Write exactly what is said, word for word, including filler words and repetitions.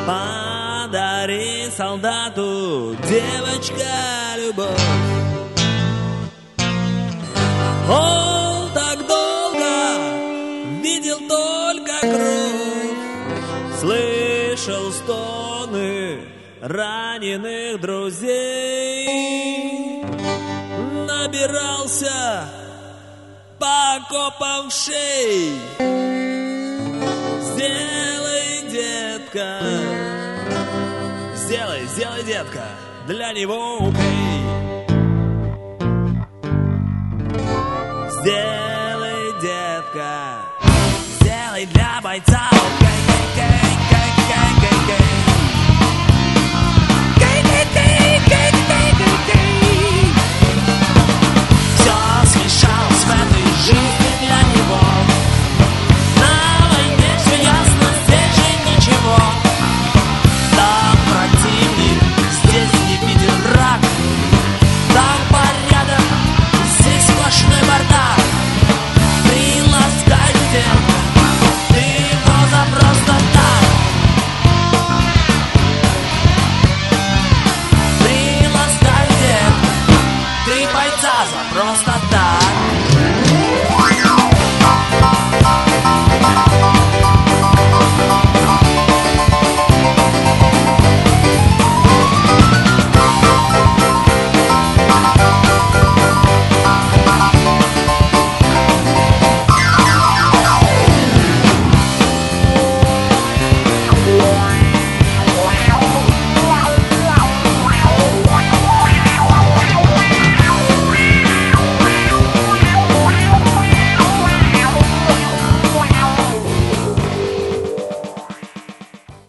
Подари солдату, девочка, любовь. Он так долго видел только кровь, слышал стоны раненых друзей, набирался по окопам шей. Сделай, детка, сделай, сделай, детка, для него укей. Сделай.